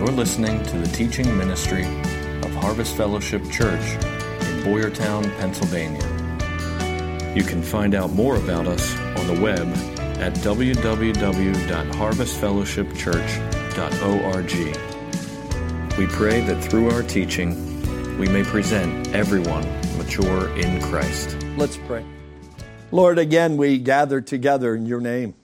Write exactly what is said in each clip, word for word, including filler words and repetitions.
You're listening to the teaching ministry of Harvest Fellowship Church in Boyertown, Pennsylvania. You can find out more about us on the web at w w w dot harvest fellowship church dot org. We pray that through our teaching, we may present everyone mature in Christ. Let's pray. Lord, again, we gather together in your name.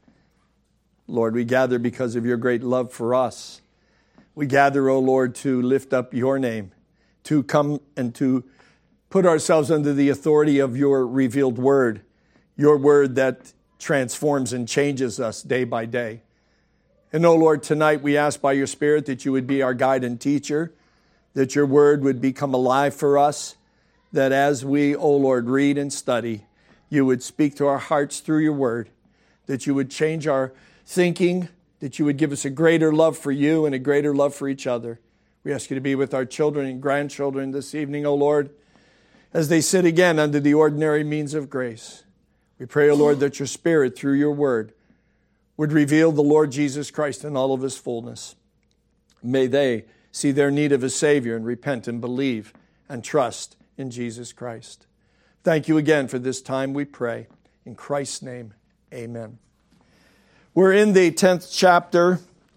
Lord, we gather because of your great love for us. We gather, O Lord, to lift up your name, to come and to put ourselves under the authority of your revealed word, your word that transforms and changes us day by day. And, O Lord, tonight we ask by your Spirit that you would be our guide and teacher, that your word would become alive for us, that as we, O Lord, read and study, you would speak to our hearts through your word, that you would change our thinking, that you would give us a greater love for you and a greater love for each other. We ask you to be with our children and grandchildren this evening, O Lord, as they sit again under the ordinary means of grace. We pray, O Lord, that your Spirit, through your word, would reveal the Lord Jesus Christ in all of his fullness. May they see their need of a Savior and repent and believe and trust in Jesus Christ. Thank you again for this time, we pray. In Christ's name, amen. We're in the tenth chapter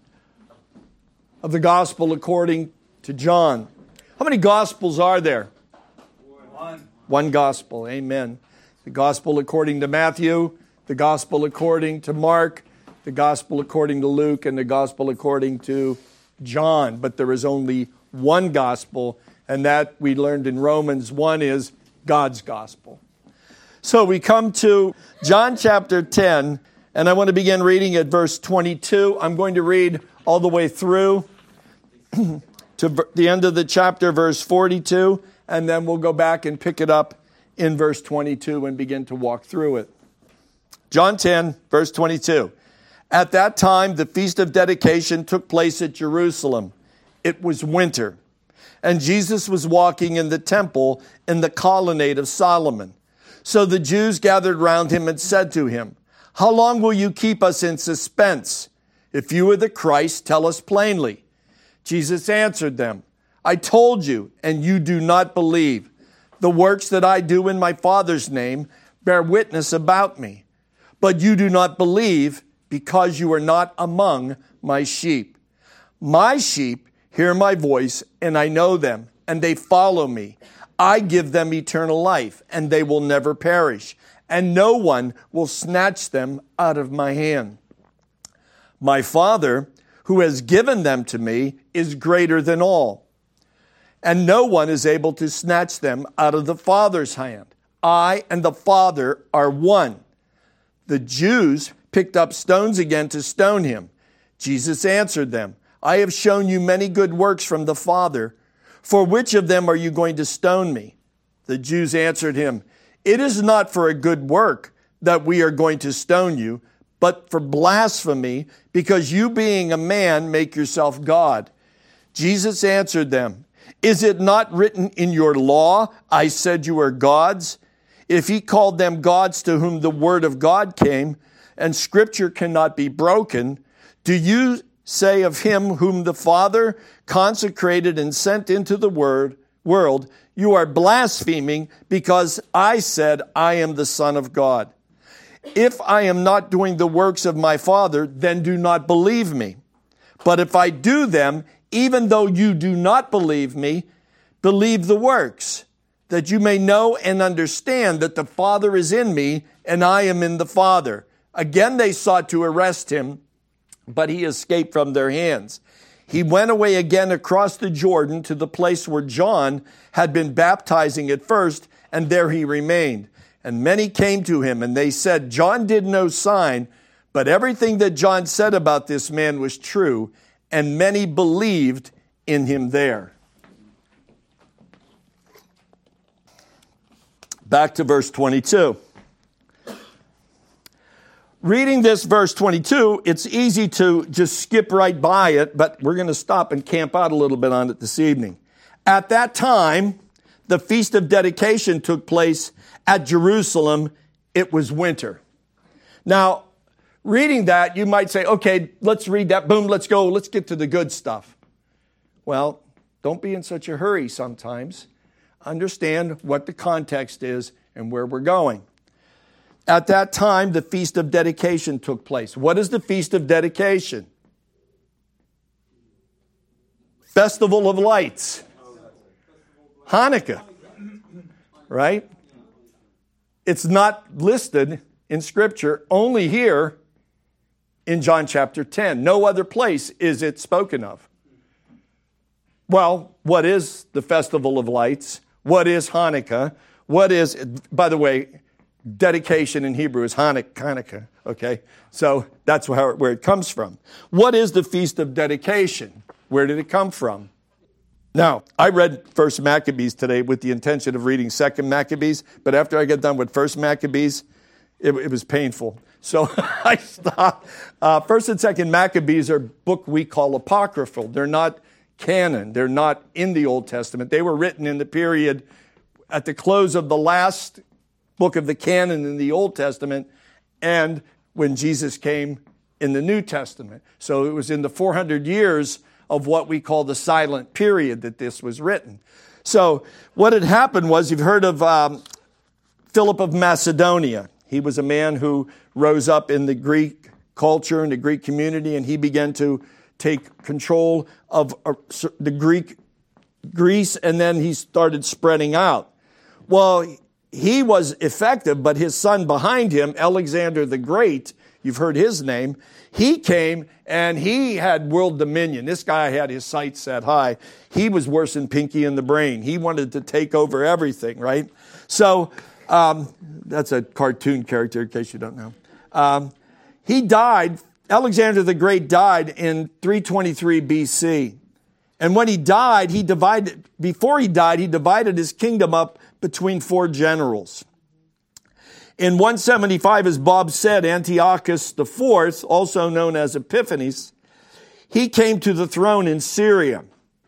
of the Gospel according to John. How many Gospels are there? One. One Gospel, amen. The Gospel according to Matthew, the Gospel according to Mark, the Gospel according to Luke, and the Gospel according to John. But there is only one Gospel, and that we learned in Romans one is God's Gospel. So we come to John chapter ten, and I want to begin reading at verse twenty-two. I'm going to read all the way through to the end of the chapter, verse forty-two, and then we'll go back and pick it up in verse twenty-two and begin to walk through it. John ten, verse twenty-two. At that time, the Feast of Dedication took place at Jerusalem. It was winter, and Jesus was walking in the temple in the colonnade of Solomon. So the Jews gathered round him and said to him, "How long will you keep us in suspense? If you are the Christ, tell us plainly." Jesus answered them, "I told you, and you do not believe. The works that I do in my Father's name bear witness about me. But you do not believe because you are not among my sheep. My sheep hear my voice, and I know them, and they follow me. I give them eternal life, and they will never perish, and no one will snatch them out of my hand. My Father, who has given them to me, is greater than all, and no one is able to snatch them out of the Father's hand. I and the Father are one." The Jews picked up stones again to stone him. Jesus answered them, "I have shown you many good works from the Father. For which of them are you going to stone me?" The Jews answered him, "It is not for a good work that we are going to stone you, but for blasphemy, because you being a man make yourself God." Jesus answered them, "Is it not written in your law, I said you are gods? If he called them gods to whom the word of God came, and scripture cannot be broken, do you say of him whom the Father consecrated and sent into the word, world, you are blaspheming because I said I am the Son of God? If I am not doing the works of my Father, then do not believe me. But if I do them, even though you do not believe me, believe the works, that you may know and understand that the Father is in me and I am in the Father." Again they sought to arrest him, but he escaped from their hands. He went away again across the Jordan to the place where John had been baptizing at first, and there he remained. And many came to him, and they said, "John did no sign, but everything that John said about this man was true," and many believed in him there. Back to verse twenty-two. Reading this verse twenty-two, it's easy to just skip right by it, but we're going to stop and camp out a little bit on it this evening. At that time, the Feast of Dedication took place at Jerusalem. It was winter. Now, reading that, you might say, okay, let's read that. Boom, let's go. Let's get to the good stuff. Well, don't be in such a hurry sometimes. Understand what the context is and where we're going. At that time, the Feast of Dedication took place. What is the Feast of Dedication? Festival of Lights. Hanukkah. Right? It's not listed in Scripture, only here in John chapter ten. No other place is it spoken of. Well, what is the Festival of Lights? What is Hanukkah? What is, by the way, dedication in Hebrew is Hanukkah, Hanukkah, okay? So that's where, where it comes from. What is the Feast of Dedication? Where did it come from? Now, I read First Maccabees today with the intention of reading Second Maccabees, but after I got done with First Maccabees, it, it was painful. So I stopped. Uh, First and Second Maccabees are a book we call apocryphal. They're not canon. They're not in the Old Testament. They were written in the period at the close of the last book of the canon in the Old Testament and when Jesus came in the New Testament. So it was in the four hundred years of what we call the silent period that this was written. So what had happened was, you've heard of um, Philip of Macedonia. He was a man who rose up in the Greek culture and the Greek community, and he began to take control of uh, the Greek Greece, and then he started spreading out. Well, he was effective, but his son behind him, Alexander the Great, you've heard his name, he came and he had world dominion. This guy had his sights set high. He was worse than Pinky in the Brain. He wanted to take over everything, right? So um, that's a cartoon character, in case you don't know. Um, he died, Alexander the Great died in three twenty-three B C. And when he died, he divided, before he died, he divided his kingdom up between four generals. In one seventy-five, as Bob said, Antiochus the Fourth, also known as Epiphanes, he came to the throne in Syria.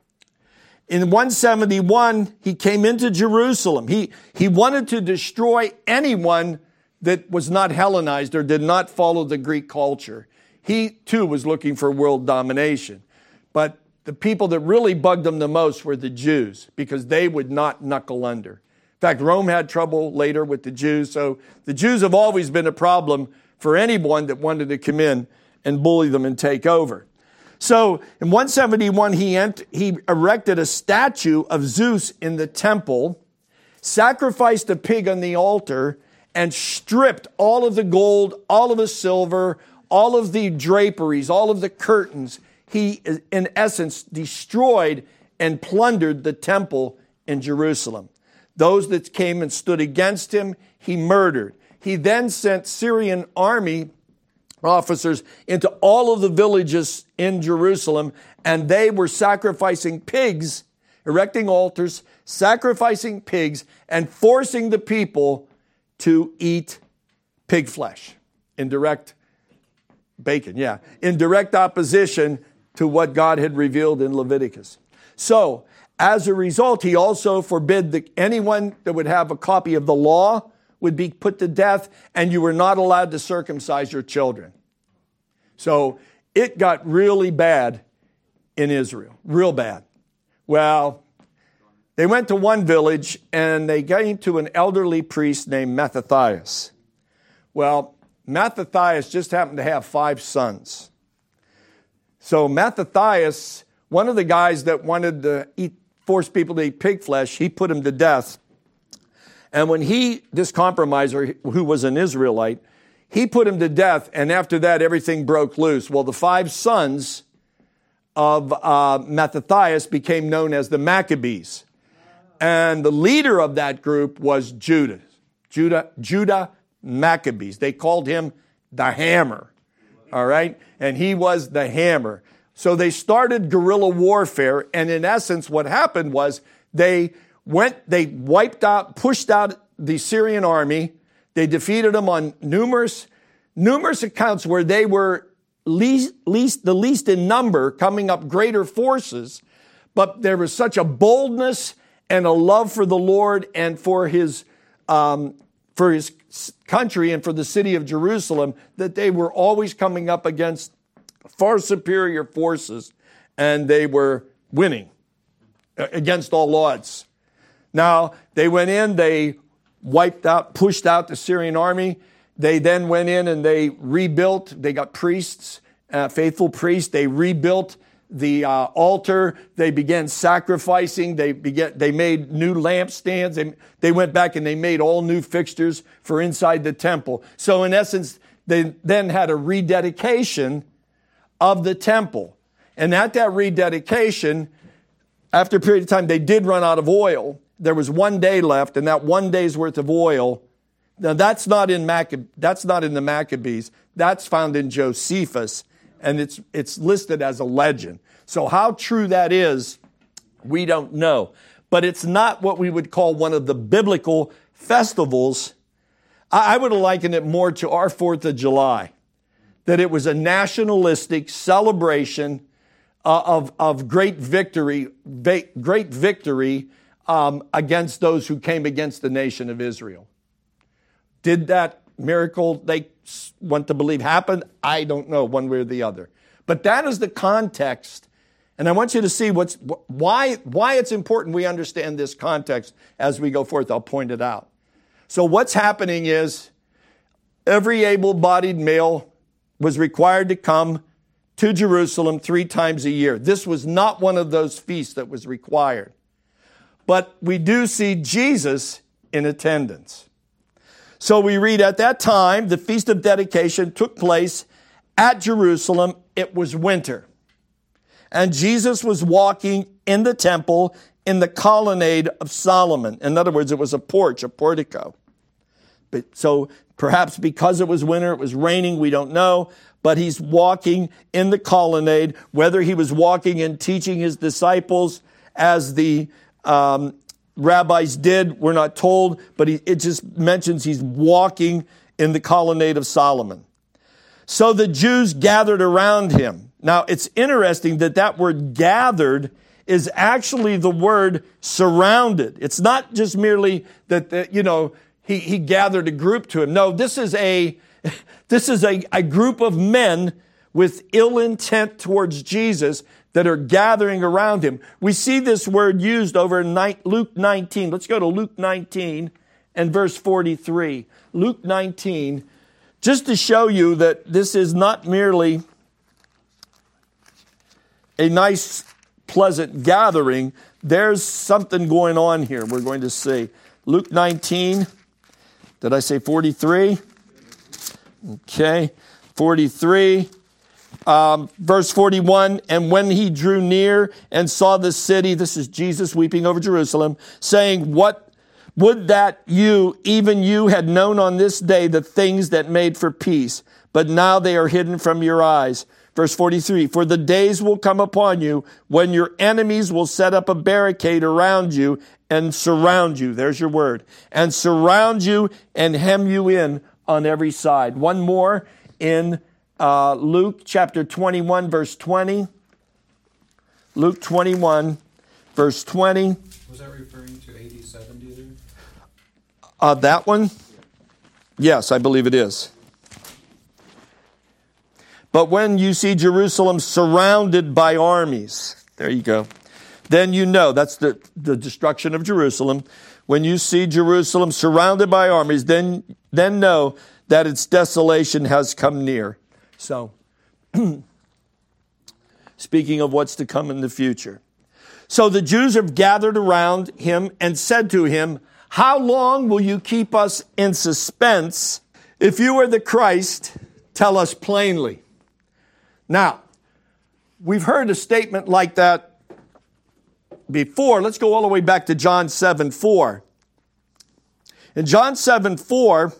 In one seventy-one, he came into Jerusalem. He, he wanted to destroy anyone that was not Hellenized or did not follow the Greek culture. He, too, was looking for world domination. But the people that really bugged him the most were the Jews, because they would not knuckle under. In fact, Rome had trouble later with the Jews, so the Jews have always been a problem for anyone that wanted to come in and bully them and take over. So in one seventy-one, he, ent- he erected a statue of Zeus in the temple, sacrificed a pig on the altar, and stripped all of the gold, all of the silver, all of the draperies, all of the curtains. He, in essence, destroyed and plundered the temple in Jerusalem. Those that came and stood against him, he murdered. He then sent Syrian army officers into all of the villages in Jerusalem, and they were sacrificing pigs, erecting altars, sacrificing pigs, and forcing the people to eat pig flesh in direct bacon, yeah, in direct opposition to what God had revealed in Leviticus. So, as a result, he also forbid that anyone that would have a copy of the law would be put to death, and you were not allowed to circumcise your children. So it got really bad in Israel, real bad. Well, they went to one village, and they came to an elderly priest named Mattathias. Well, Mattathias just happened to have five sons. So Mattathias, one of the guys that wanted to eat force people to eat pig flesh, he put him to death. And when he, this compromiser, who was an Israelite, he put him to death, and after that, everything broke loose. Well, the five sons of uh, Mattathias became known as the Maccabees. And the leader of that group was Judah. Judah, Judah Maccabees. They called him the Hammer. All right? And he was the hammer. So they started guerrilla warfare, and in essence, what happened was they went, they wiped out, pushed out the Syrian army. They defeated them on numerous, numerous accounts where they were least, least, the least in number, coming up greater forces. But there was such a boldness and a love for the Lord and for his, um, for his country and for the city of Jerusalem that they were always coming up against far superior forces, and they were winning against all odds. Now, they went in, they wiped out, pushed out the Syrian army. They then went in and they rebuilt. They got priests, uh, faithful priests. They rebuilt the uh, altar. They began sacrificing. They began, they made new lampstands. They, they went back and they made all new fixtures for inside the temple. So in essence, they then had a rededication of the temple. And at that rededication, after a period of time, they did run out of oil. There was one day left, and that one day's worth of oil. Now that's not in Maccab- that's not in the Maccabees. That's found in Josephus, and it's it's listed as a legend. So how true that is, we don't know. But it's not what we would call one of the biblical festivals. I, I would liken it more to our Fourth of July, that it was a nationalistic celebration uh, of of great victory, va- great victory um, against those who came against the nation of Israel. Did that miracle they want to believe happen? I don't know, one way or the other. But that is the context, and I want you to see what's why why it's important we understand this context as we go forth. I'll point it out. So what's happening is every able-bodied male was required to come to Jerusalem three times a year. This was not one of those feasts that was required. But we do see Jesus in attendance. So we read, at that time, the Feast of Dedication took place at Jerusalem. It was winter. And Jesus was walking in the temple in the colonnade of Solomon. In other words, it was a porch, a portico. But so perhaps because it was winter, it was raining, we don't know. But he's walking in the colonnade, whether he was walking and teaching his disciples as the um, rabbis did, we're not told, but he, it just mentions he's walking in the colonnade of Solomon. So the Jews gathered around him. Now, it's interesting that that word gathered is actually the word surrounded. It's not just merely that, that you know, he, he gathered a group to him. No, this is a this is a, a group of men with ill intent towards Jesus that are gathering around him. We see this word used over in Luke nineteen. Let's go to Luke nineteen and verse forty-three. Luke nineteen, just to show you that this is not merely a nice, pleasant gathering. There's something going on here we're going to see. Luke nineteen, did I say forty-three? Okay, forty-three. Um, verse forty-one, and when he drew near and saw the city, this is Jesus weeping over Jerusalem, saying, what would that you, even you, had known on this day the things that made for peace, but now they are hidden from your eyes. Verse forty-three, for the days will come upon you when your enemies will set up a barricade around you and surround you. There's your word. And surround you and hem you in on every side. One more in Uh, Luke chapter twenty-one, verse twenty. Luke twenty-one, verse twenty. Was that referring to A D seventy there? Uh, that one? Yes, I believe it is. But when you see Jerusalem surrounded by armies, there you go, then you know, that's the, the destruction of Jerusalem. When you see Jerusalem surrounded by armies, then, then know that its desolation has come near. So, speaking of what's to come in the future. So the Jews have gathered around him and said to him, how long will you keep us in suspense? If you are the Christ, tell us plainly. Now, we've heard a statement like that before. Let's go all the way back to John seven four. In John seven four,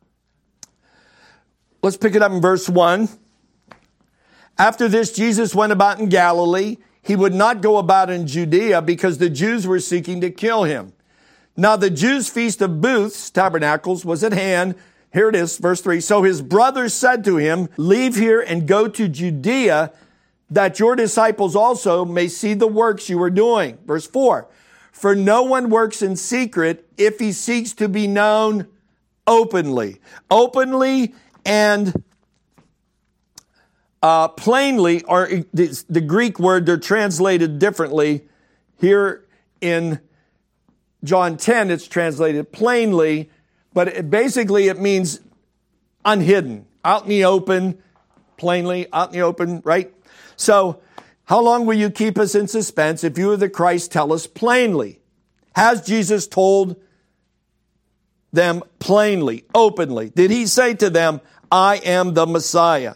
let's pick it up in verse one. After this, Jesus went about in Galilee. He would not go about in Judea because the Jews were seeking to kill him. Now the Jews' feast of booths, tabernacles, was at hand. Here it is, verse three. So his brothers said to him, leave here and go to Judea, that your disciples also may see the works you are doing. Verse four. For no one works in secret if he seeks to be known openly. Openly and uh, plainly, or the, the Greek word, they're translated differently. Here in John ten, it's translated plainly, but it, basically it means unhidden, out in the open, plainly, out in the open, right? So, how long will you keep us in suspense? If you are the Christ, tell us plainly. Has Jesus told them plainly, openly? Did he say to them, I am the Messiah?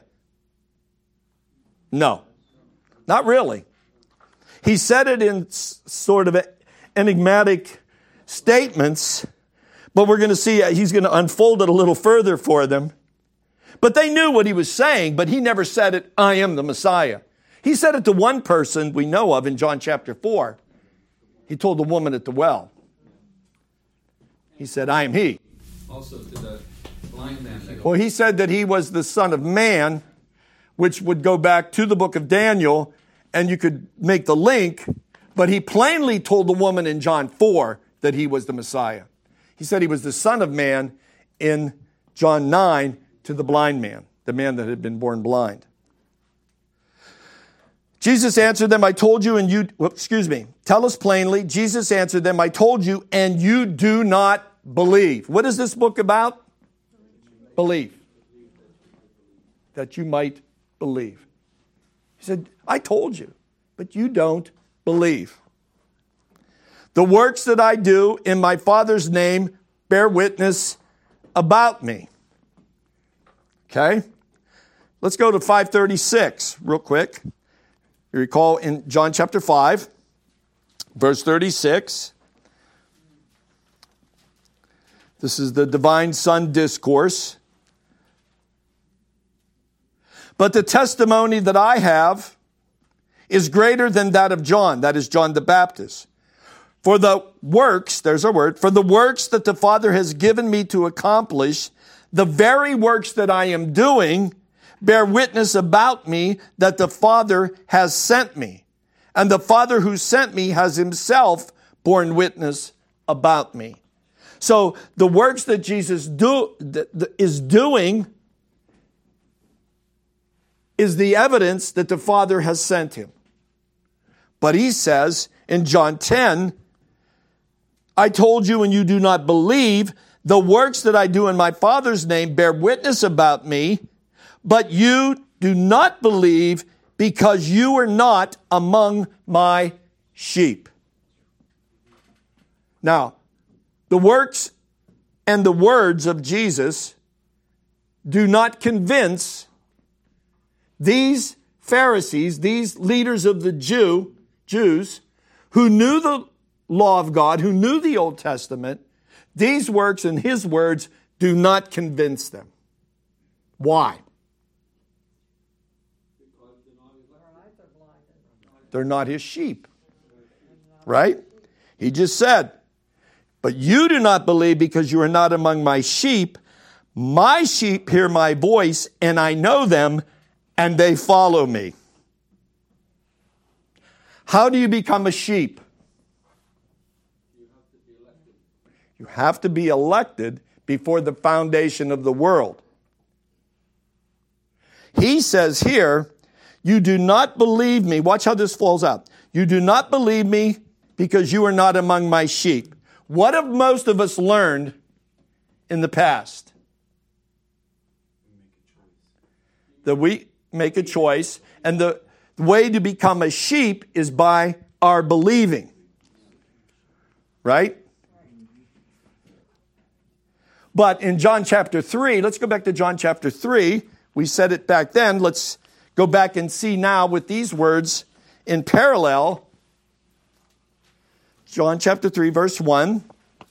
No, not really. He said it in sort of enigmatic statements, but we're going to see he's going to unfold it a little further for them. But they knew what he was saying, but he never said it, I am the Messiah. He said it to one person we know of in John chapter four. He told the woman at the well. He said, I am he. Also to the blind man. Well, he said that he was the Son of Man, which would go back to the book of Daniel, and you could make the link, but he plainly told the woman in John four that he was the Messiah. He said he was the Son of Man in John nine to the blind man, the man that had been born blind. Jesus answered them, I told you, and you, whoops, excuse me, tell us plainly. Jesus answered them, I told you, and you do not believe. What is this book about? Believe. That you might believe. He said, I told you, but you don't believe. The works that I do in my Father's name bear witness about me. Okay? Let's go to five thirty-six real quick. You recall in John chapter five, verse thirty-six. This is the divine Son discourse. But the testimony that I have is greater than that of John. That is John the Baptist. For the works, there's our word, for the works that the Father has given me to accomplish, the very works that I am doing, bear witness about me that the Father has sent me. And the Father who sent me has himself borne witness about me. So the works that Jesus do, that is doing is the evidence that the Father has sent him. But he says in John ten, I told you and you do not believe. The works that I do in my Father's name bear witness about me, but you do not believe because you are not among my sheep. Now, the works and the words of Jesus do not convince these Pharisees, these leaders of the Jew, Jews, who knew the law of God, who knew the Old Testament. These works and his words do not convince them. Why? They're not his sheep. Right? He just said, but you do not believe because you are not among my sheep. My sheep hear my voice, and I know them, and they follow me. How do you become a sheep? You have to be elected before the foundation of the world. He says here, you do not believe me. Watch how this falls out. You do not believe me because you are not among my sheep. What have most of us learned in the past? That we make a choice, and the way to become a sheep is by our believing. Right? But in John chapter three, let's go back to John chapter three. We said it back then. Let's go back and see now with these words in parallel. John chapter three, verse one.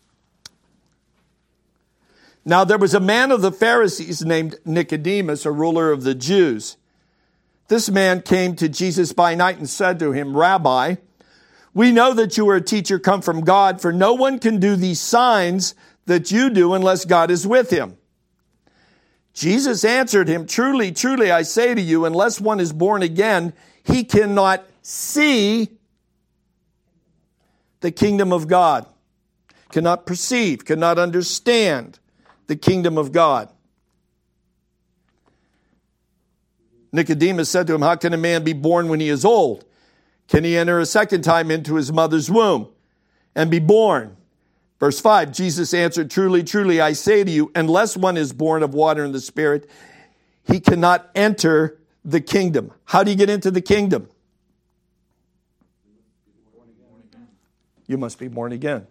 Now there was a man of the Pharisees named Nicodemus, a ruler of the Jews. This man came to Jesus by night and said to him, Rabbi, we know that you are a teacher come from God, for no one can do these signs that you do unless God is with him. Jesus answered him, Truly, truly, I say to you, unless one is born again, he cannot see the kingdom of God, cannot perceive, cannot understand the kingdom of God. Nicodemus said to him, how can a man be born when he is old? Can he enter a second time into his mother's womb and be born? Verse five, Jesus answered, truly, truly, I say to you, unless one is born of water and the Spirit, he cannot enter the kingdom. How do you get into the kingdom? You must be born again.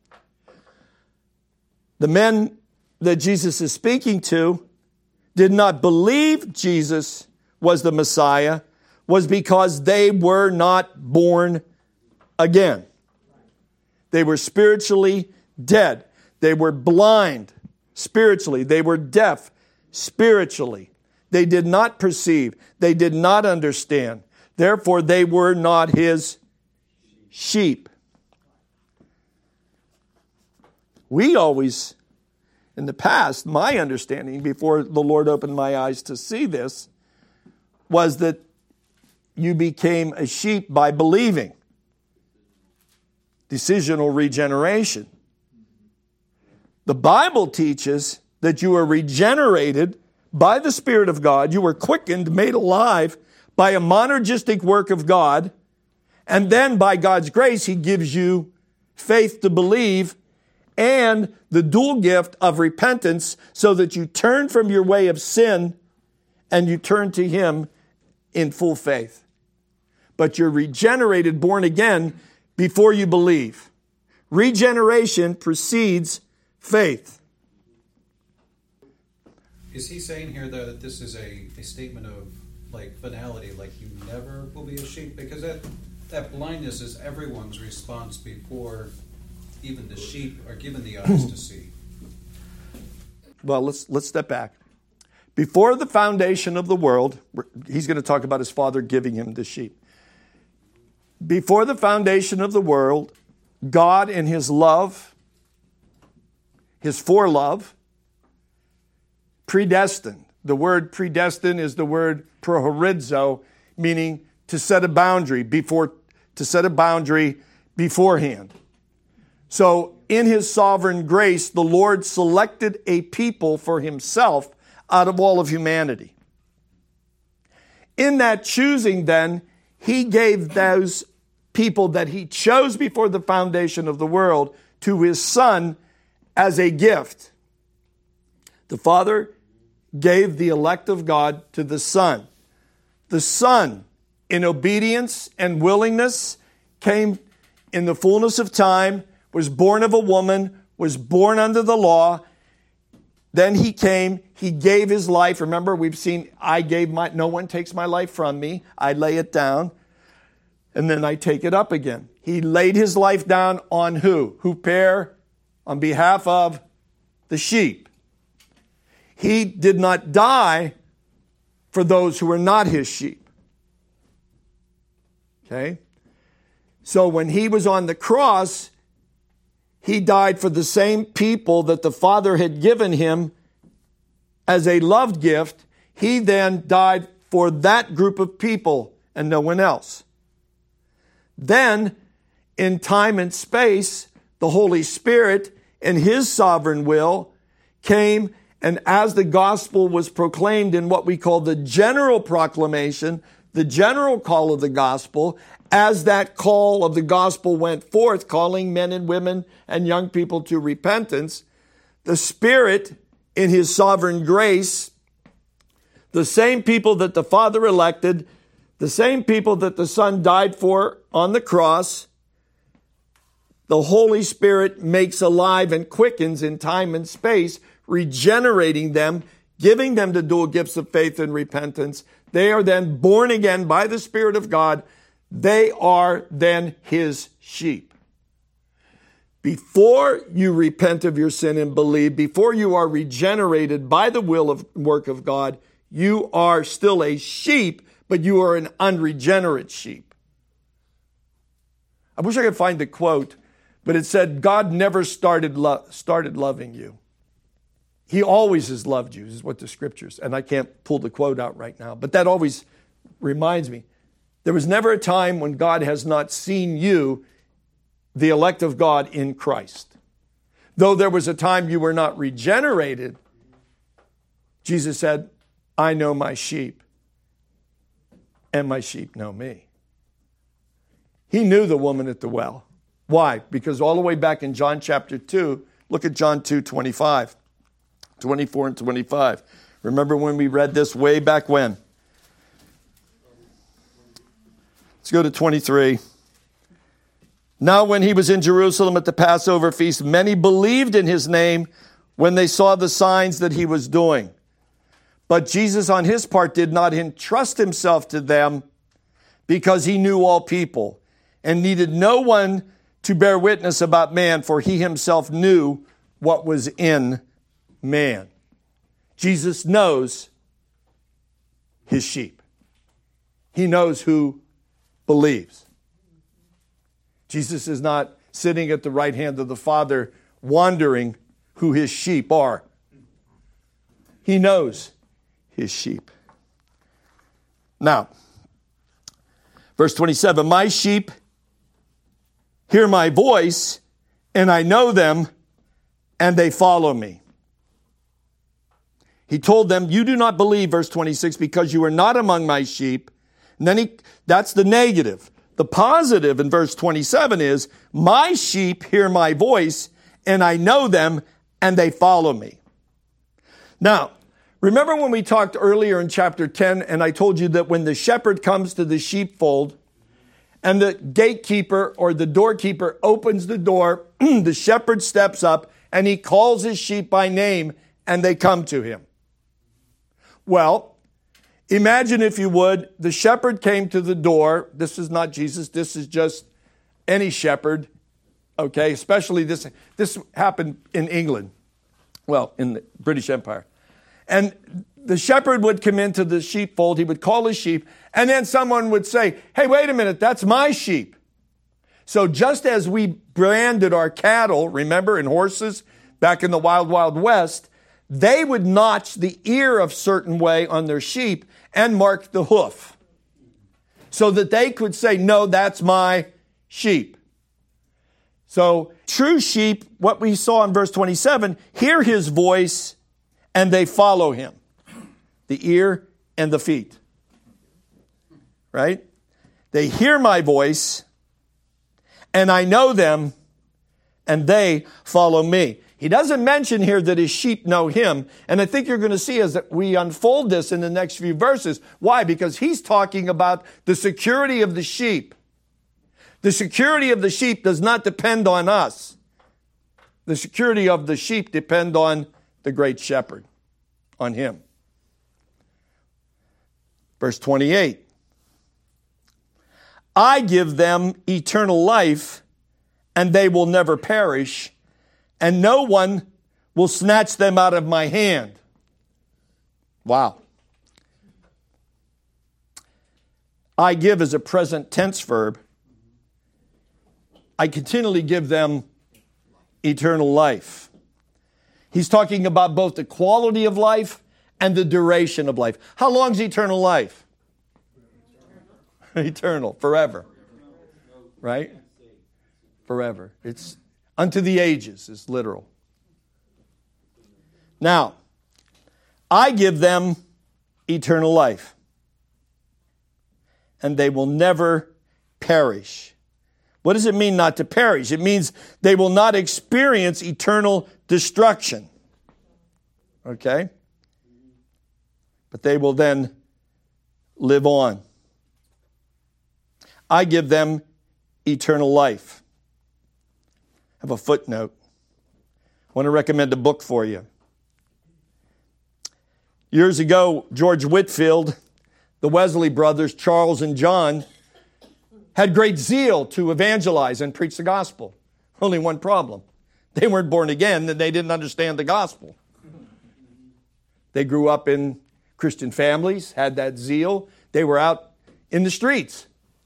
The men that Jesus is speaking to did not believe Jesus was the Messiah, was because they were not born again. They were spiritually dead. They were blind spiritually. They were deaf spiritually. They did not perceive. They did not understand. Therefore, they were not his sheep. We always, in the past, my understanding, before the Lord opened my eyes to see this, was that you became a sheep by believing. Decisional regeneration. The Bible teaches that you are regenerated by the Spirit of God. You were quickened, made alive by a monergistic work of God. And then by God's grace, He gives you faith to believe and the dual gift of repentance so that you turn from your way of sin and you turn to Him in full faith. But you're regenerated, born again, before you believe. Regeneration precedes faith. Is he saying here, though, that this is a, a statement of, like, finality, like you never will be a sheep? Because that, that blindness is everyone's response before even the sheep are given the eyes to see. Well, let's let's step back. Before the foundation of the world, he's going to talk about his Father giving him the sheep. Before the foundation of the world, God in His love, His forelove, predestined. The word predestined is the word prohorizo, meaning to set a boundary before, to set a boundary beforehand. So in His sovereign grace, the Lord selected a people for Himself out of all of humanity. In that choosing, then, He gave those people that He chose before the foundation of the world to His Son as a gift. The Father gave the elect of God to the Son. The Son, in obedience and willingness, came in the fullness of time, was born of a woman, was born under the law. Then He came, He gave His life. Remember, we've seen, I gave my, no one takes my life from me. I lay it down, and then I take it up again. He laid His life down on who? Huper, on behalf of the sheep. He did not die for those who were not His sheep. Okay? So when He was on the cross, He died for the same people that the Father had given Him as a loved gift. He then died for that group of people and no one else. Then, in time and space, the Holy Spirit, in His sovereign will, came, and as the gospel was proclaimed in what we call the general proclamation, the general call of the gospel, as that call of the gospel went forth, calling men and women and young people to repentance, the Spirit, in His sovereign grace, the same people that the Father elected, the same people that the Son died for on the cross, the Holy Spirit makes alive and quickens in time and space, regenerating them, giving them the dual gifts of faith and repentance. They are then born again by the Spirit of God. They are then His sheep. Before you repent of your sin and believe, before you are regenerated by the will of work of God, you are still a sheep, but you are an unregenerate sheep. I wish I could find the quote, but it said, God never started lo- started loving you. He always has loved you, is what the scriptures, and I can't pull the quote out right now, but that always reminds me. There was never a time when God has not seen you, the elect of God in Christ. Though there was a time you were not regenerated, Jesus said, I know my sheep, and my sheep know me. He knew the woman at the well. Why? Because all the way back in John chapter two, look at John two, twenty-five, twenty-four and twenty-five. Remember when we read this way back when? Let's go to twenty-three. Now when he was in Jerusalem at the Passover feast, many believed in his name when they saw the signs that he was doing. But Jesus on his part did not entrust himself to them because he knew all people and needed no one to bear witness about man, for he himself knew what was in man. Jesus knows his sheep. He knows who believes. Jesus is not sitting at the right hand of the Father wondering who his sheep are. He knows his sheep. Now, verse twenty-seven, my sheep hear my voice, and I know them, and they follow me. He told them, you do not believe, verse twenty-six, because you are not among my sheep. And then he, that's the negative. The positive in verse twenty-seven is, my sheep hear my voice, and I know them, and they follow me. Now, remember when we talked earlier in chapter ten, and I told you that when the shepherd comes to the sheepfold, and the gatekeeper or the doorkeeper opens the door, the shepherd steps up, and he calls his sheep by name, and they come to him. Well, imagine, if you would, the shepherd came to the door. This is not Jesus. This is just any shepherd, okay? Especially this, this happened in England, well, in the British Empire. And the shepherd would come into the sheepfold. He would call his sheep, and then someone would say, hey, wait a minute, that's my sheep. So just as we branded our cattle, remember, in horses back in the wild, wild west, they would notch the ear a certain way on their sheep and mark the hoof so that they could say, no, that's my sheep. So true sheep, what we saw in verse twenty-seven, hear his voice and they follow him. The ear and the feet. Right? They hear my voice and I know them and they follow me. He doesn't mention here that his sheep know him. And I think you're going to see as we unfold this in the next few verses. Why? Because he's talking about the security of the sheep. The security of the sheep does not depend on us. The security of the sheep depend on the great shepherd, on him. Verse twenty-eight. I give them eternal life, and they will never perish, and no one will snatch them out of my hand. Wow. I give is a present tense verb. I continually give them eternal life. He's talking about both the quality of life and the duration of life. How long is eternal life? Eternal, forever. Right? Forever. It's unto the ages, is literal. Now, I give them eternal life, and they will never perish. What does it mean not to perish? It means they will not experience eternal destruction. Okay? But they will then live on. I give them eternal life. I have a footnote. I want to recommend a book for you. Years ago, George Whitefield, the Wesley brothers, Charles and John, had great zeal to evangelize and preach the gospel. Only one problem. They weren't born again and they didn't understand the gospel. They grew up in Christian families, had that zeal. They were out in the streets.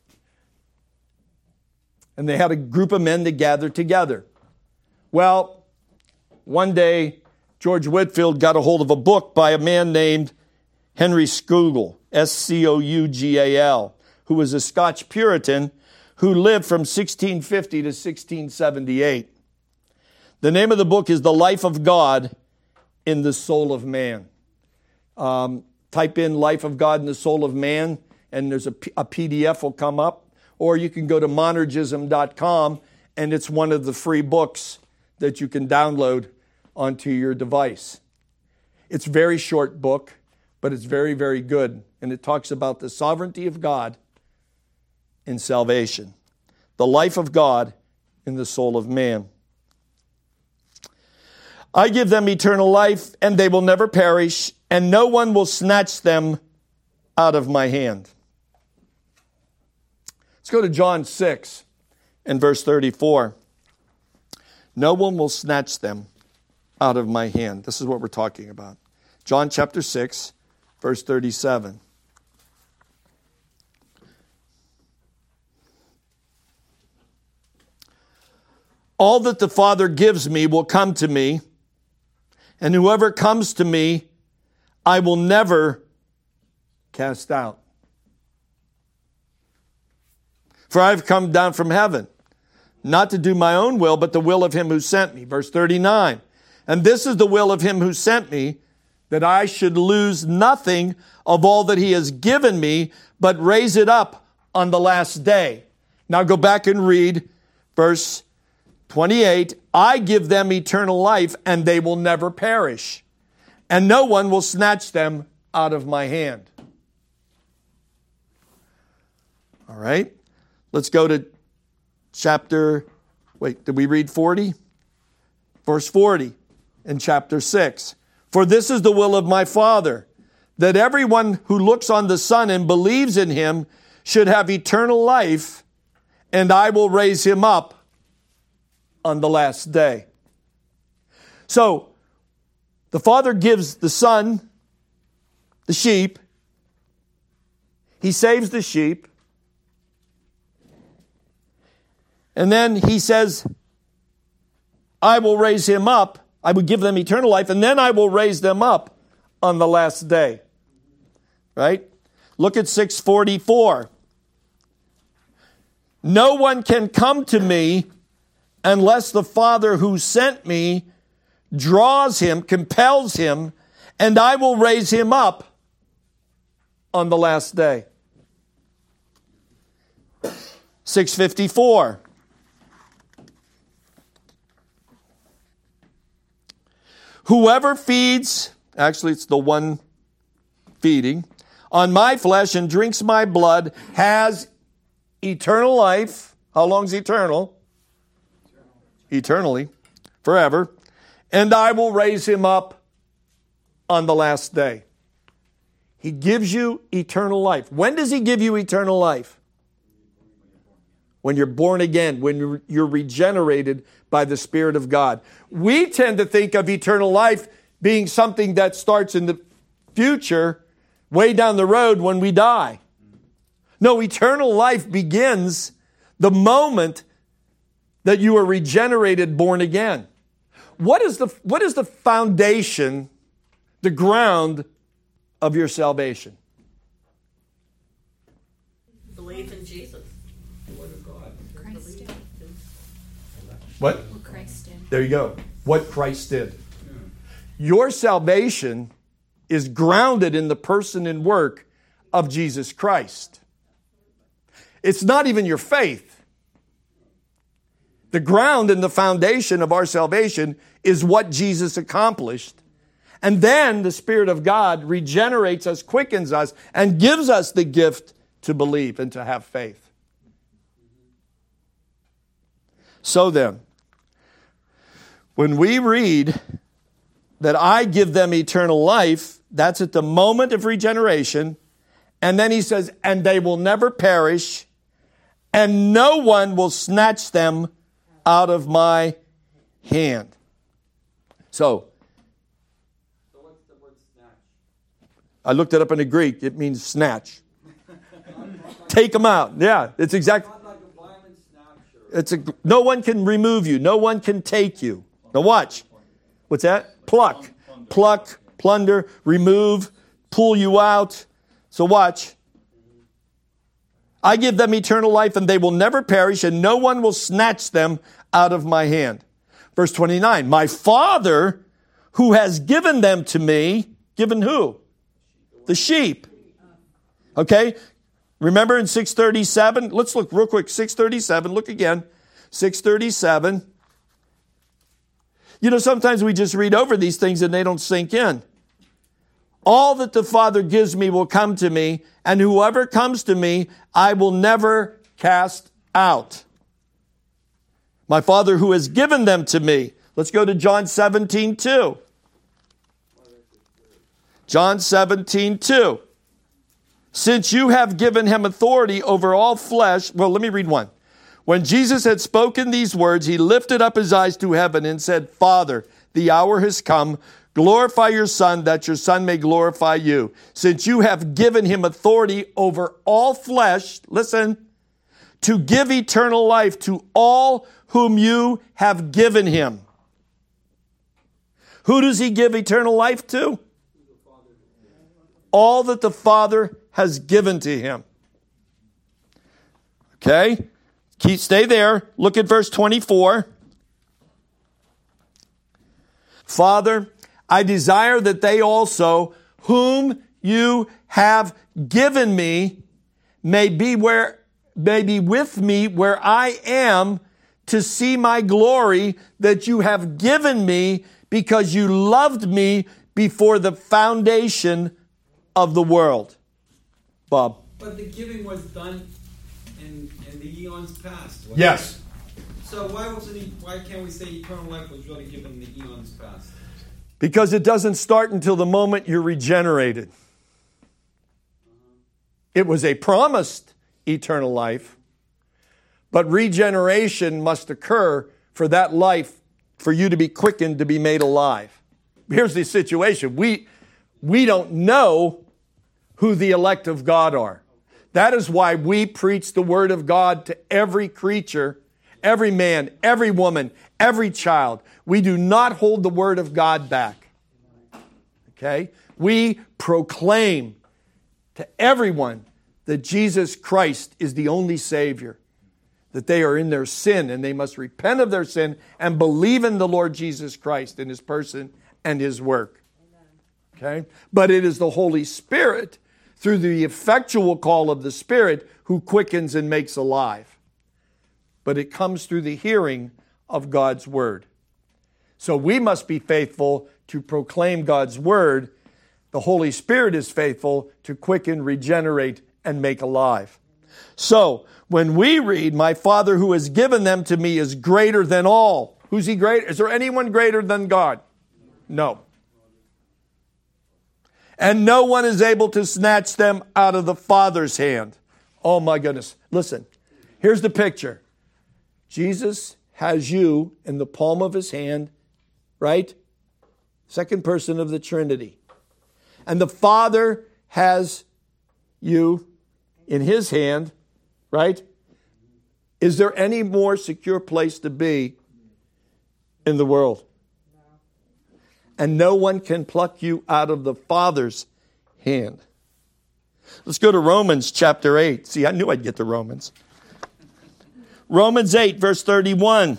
And they had a group of men that gathered together. Well, one day, George Whitefield got a hold of a book by a man named Henry Scougal, S C O U G A L, who was a Scotch Puritan who lived from sixteen fifty to sixteen seventy-eight. The name of the book is The Life of God in the Soul of Man. Um, type in Life of God in the Soul of Man, and there's a, P- a P D F will come up, or you can go to monergism dot com, and it's one of the free books that you can download onto your device. It's a very short book, but it's very, very good, and it talks about the sovereignty of God in salvation, the life of God in the soul of man. I give them eternal life, and they will never perish, and no one will snatch them out of my hand. Let's go to John six and verse thirty-four. No one will snatch them out of my hand. This is what we're talking about. John chapter six, verse thirty-seven. All that the Father gives me will come to me, and whoever comes to me, I will never cast out. For I have come down from heaven, not to do my own will, but the will of him who sent me. Verse thirty-nine. And this is the will of him who sent me, that I should lose nothing of all that he has given me, but raise it up on the last day. Now go back and read verse twenty-eight. I give them eternal life, and they will never perish, and no one will snatch them out of my hand. All right. Let's go to chapter, wait, did we read forty? Verse forty in chapter six. For this is the will of my Father, that everyone who looks on the Son and believes in him should have eternal life, and I will raise him up on the last day. So, the Father gives the Son the sheep. He saves the sheep. And then he says, I will raise him up. I will give them eternal life, and then I will raise them up on the last day. Right? Look at six forty-four. No one can come to me unless the Father who sent me draws him, compels him, and I will raise him up on the last day. six fifty-four. Whoever feeds, actually it's the one feeding, on my flesh and drinks my blood has eternal life. How long's eternal? Eternally, forever. And I will raise him up on the last day. He gives you eternal life. When does he give you eternal life? When you're born again, when you're regenerated by the Spirit of God. We tend to think of eternal life being something that starts in the future, way down the road when we die. No, eternal life begins the moment that you are regenerated, born again. What is the, what is the foundation, the ground of your salvation? Believe in Jesus. The Word of God. Christ did. What? What Christ did. There you go. What Christ did. Your salvation is grounded in the person and work of Jesus Christ. It's not even your faith. The ground and the foundation of our salvation is what Jesus accomplished. And then the Spirit of God regenerates us, quickens us, and gives us the gift to believe and to have faith. So then, when we read that I give them eternal life, that's at the moment of regeneration. And then he says, and they will never perish, and no one will snatch them out of my hand. So, So what's the word snatch? I looked it up in the Greek. It means snatch. Take them out. Yeah, it's exactly. Not like a violent snatch or It's a. No one can remove you. No one can take you. Now watch. What's that? Pluck, pluck, plunder, remove, pull you out. So watch. I give them eternal life, and they will never perish, and no one will snatch them out of my hand. Verse twenty-nine, my Father who has given them to me, given who? The sheep. Okay? Remember in six thirty-seven? Let's look real quick. six thirty-seven. Look again. six thirty-seven. You know, sometimes we just read over these things and they don't sink in. All that the Father gives me will come to me, and whoever comes to me, I will never cast out. My Father who has given them to me. Let's go to John seventeen two. John seventeen two. Since you have given him authority over all flesh. Well, let me read one. When Jesus had spoken these words, he lifted up his eyes to heaven and said, Father, the hour has come. Glorify your Son, that your Son may glorify you. Since you have given him authority over all flesh, listen, to give eternal life to all whom you have given him. Who does he give eternal life to? All that the Father has given to him. Okay? Keep, stay there. Look at verse twenty-four. Father, I desire that they also, whom you have given me, may be where, may be with me where I am, to see my glory that you have given me, because you loved me before the foundation of the world. Bob. But the giving was done in, in the eons past. wasn't Yes. it? So why wasn't he, why can't we say eternal life was really given in the eons past? Because it doesn't start until the moment you're regenerated. It was a promised eternal life, but regeneration must occur for that life, for you to be quickened, to be made alive. Here's the situation. We, we don't know who the elect of God are. That is why we preach the word of God to every creature, every man, every woman, every child. We do not hold the word of God back. Okay? We proclaim to everyone that Jesus Christ is the only Savior, that they are in their sin and they must repent of their sin and believe in the Lord Jesus Christ, in his person and his work. Okay? But it is the Holy Spirit, through the effectual call of the Spirit, who quickens and makes alive. But it comes through the hearing of God's word. So we must be faithful to proclaim God's word. The Holy Spirit is faithful to quicken, regenerate, and make alive. So, when we read, my Father who has given them to me is greater than all. Who's he greater? Is there anyone greater than God? No. And no one is able to snatch them out of the Father's hand. Oh my goodness. Listen, here's the picture. Jesus has you in the palm of his hand, right? Second person of the Trinity. And the Father has you in his hand, right? Is there any more secure place to be in the world? And no one can pluck you out of the Father's hand. Let's go to Romans chapter eight. See, I knew I'd get to Romans. Romans eight, verse thirty-one.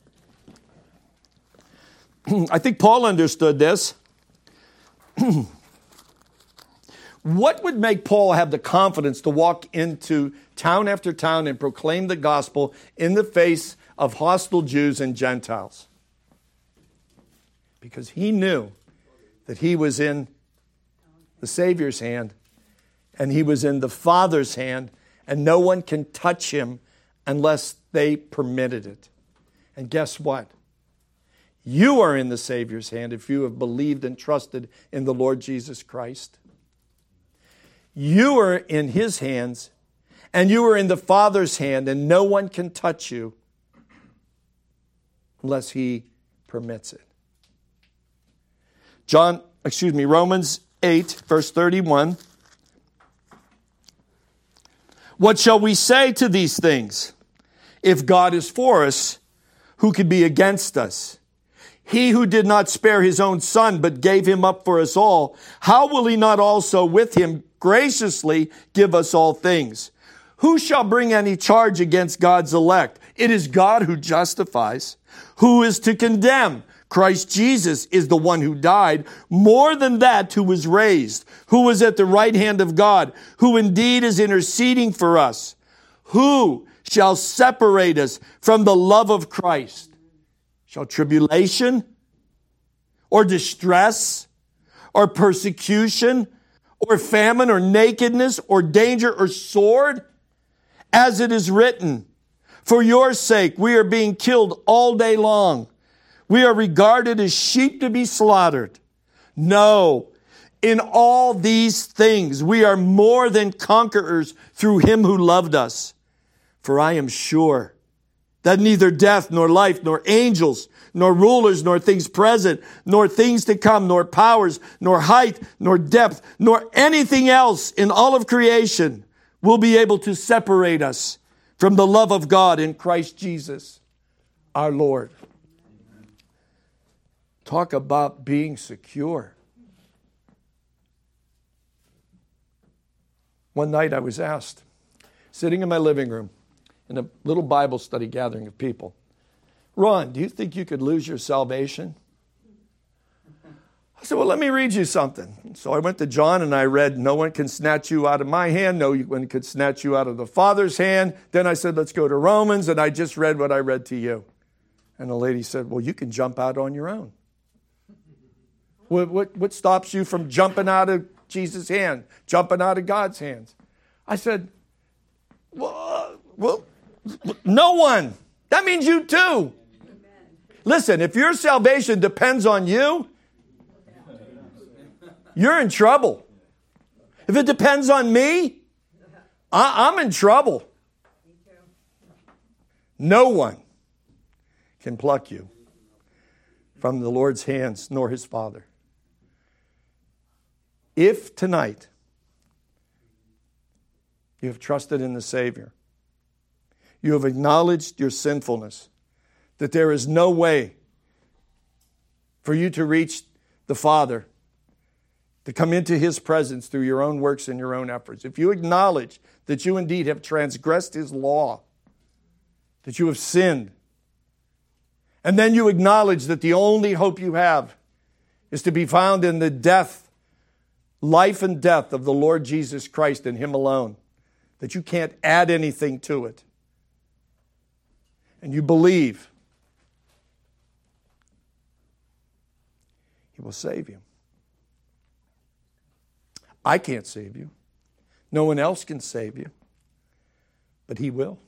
I think Paul understood this. What would make Paul have the confidence to walk into town after town and proclaim the gospel in the face of hostile Jews and Gentiles? Because he knew that he was in the Savior's hand and he was in the Father's hand, and no one can touch him unless they permitted it. And guess what? You are in the Savior's hand if you have believed and trusted in the Lord Jesus Christ. You are in his hands, and you are in the Father's hand, and no one can touch you unless he permits it. John, excuse me, Romans eight, verse thirty-one. What shall we say to these things? If God is for us, who could be against us? He who did not spare his own Son, but gave him up for us all, how will he not also with him graciously give us all things? Who shall bring any charge against God's elect? It is God who justifies. Who is to condemn? Christ Jesus is the one who died, more than that who was raised, who was at the right hand of God, who indeed is interceding for us. Who shall separate us from the love of Christ? Shall tribulation or distress or persecution or famine or nakedness or danger or sword? As it is written, for your sake we are being killed all day long. We are regarded as sheep to be slaughtered. No, in all these things we are more than conquerors through him who loved us. For I am sure that neither death, nor life, nor angels, nor rulers, nor things present, nor things to come, nor powers, nor height, nor depth, nor anything else in all of creation will be able to separate us from the love of God in Christ Jesus, our Lord. Talk about being secure. One night I was asked, sitting in my living room, in a little Bible study gathering of people, Ron, do you think you could lose your salvation? I said, well, let me read you something. So I went to John and I read, no one can snatch you out of my hand. No one could snatch you out of the Father's hand. Then I said, let's go to Romans. And I just read what I read to you. And the lady said, well, you can jump out on your own. What, what, what stops you from jumping out of Jesus' hand, jumping out of God's hands? I said, well, well no one. That means you too. Amen. Listen, if your salvation depends on you, you're in trouble. If it depends on me, I, I'm in trouble. No one can pluck you from the Lord's hands, nor his Father. If tonight you have trusted in the Savior, you have acknowledged your sinfulness, that there is no way for you to reach the Father, to come into his presence through your own works and your own efforts. If you acknowledge that you indeed have transgressed his law, that you have sinned, and then you acknowledge that the only hope you have is to be found in the death, life and death of the Lord Jesus Christ and him alone, that you can't add anything to it, and you believe, he will save you. I can't save you. No one else can save you, but he will.